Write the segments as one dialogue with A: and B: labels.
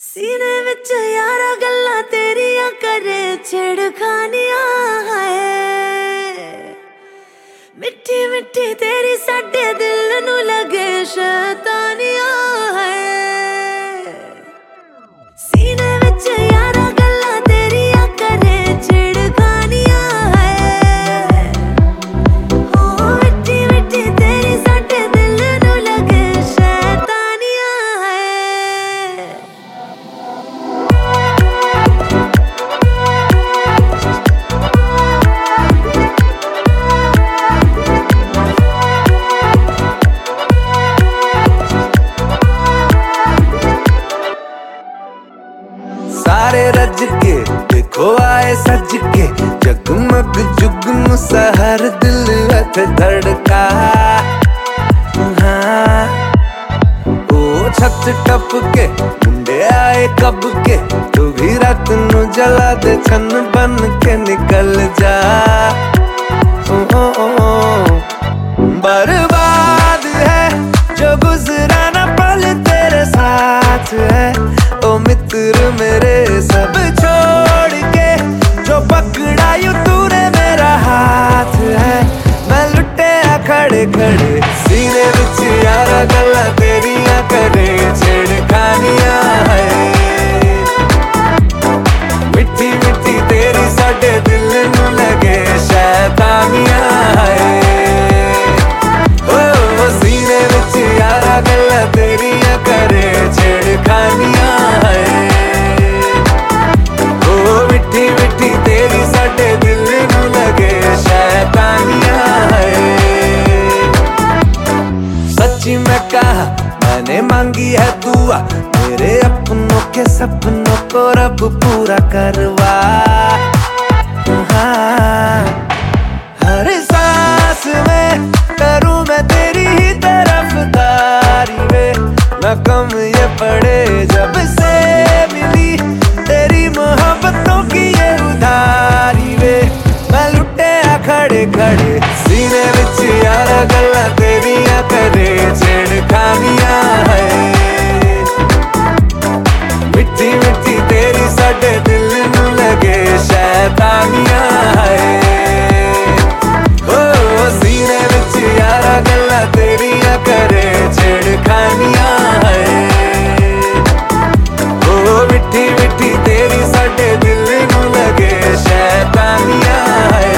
A: सीने विच यारा गल्ला तेरिया करे छेड़खानियां है। मिठी मिठी तेरी साडे दिल नू लगे शैतानियां है। सीने विच यारा गल्ला तेरिया करे छेड़खानियां है। ओ मिठी मिठी तेरी साडे दिल नू लगे शैतानियां है।
B: सारे रज के देखो आए सज के, जगमग जुगनू सहर दिल हथ धड़का। हाँ ओ छत टप के मुंडे आए कब के, तू भी रात नू जला दे छन बन के निकल जा। बर्बाद है जो गुजरा ना पल तेरे साथ है। ओ मित्र मेरे सब छोड़ के जो पकड़ा यूं तूने मेरा हाथ है। मैं लुटे खड़े खड़े सीने विच यारा गल्ला तेरिया करे छेड़खानियां है। मिठी मिठी तेरी साडे दिल नू लगे शैतानियां है। ओ सीने विच यारा गल्ला तेरिया करे छेड़खानियां है। ओ मिठी मिठी तेरी साडे दिल नू लगे शैतानियां है। सच्ची मैं कहा मैंने मांगी है दुआ, मेरे अपनों के सपनों को रब पूरा करवा। हाँ हर सांस में करूं मैं तेरी ही तरफदारी वे, न कम ये पड़े जब से मिली तेरी मोहब्बतों की ये उधारी वे। मैं लुटे खड़े खड़े सीने विच यारा गल्ला तेरिया करे छेड़खानियां है। मिठी मिठी तेरी साडे दिल नू लगे शैतानियां है। ओ सीने विच यारा गल्ला तेरिया करे छेड़खानियां है। ओ मिठी मिठी तेरी साडे दिल नू लगे शैतानियां है।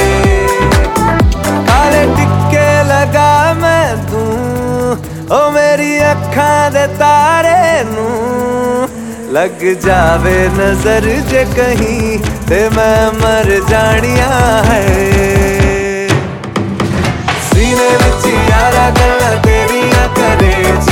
B: काले टिक्के लगा मैं तू ओ मेरी अखां दे तारे नू, लग जावे नजर जे कहीं ते मैं मर जानिया है। सीने विच यारा गल्ला तेरिया करे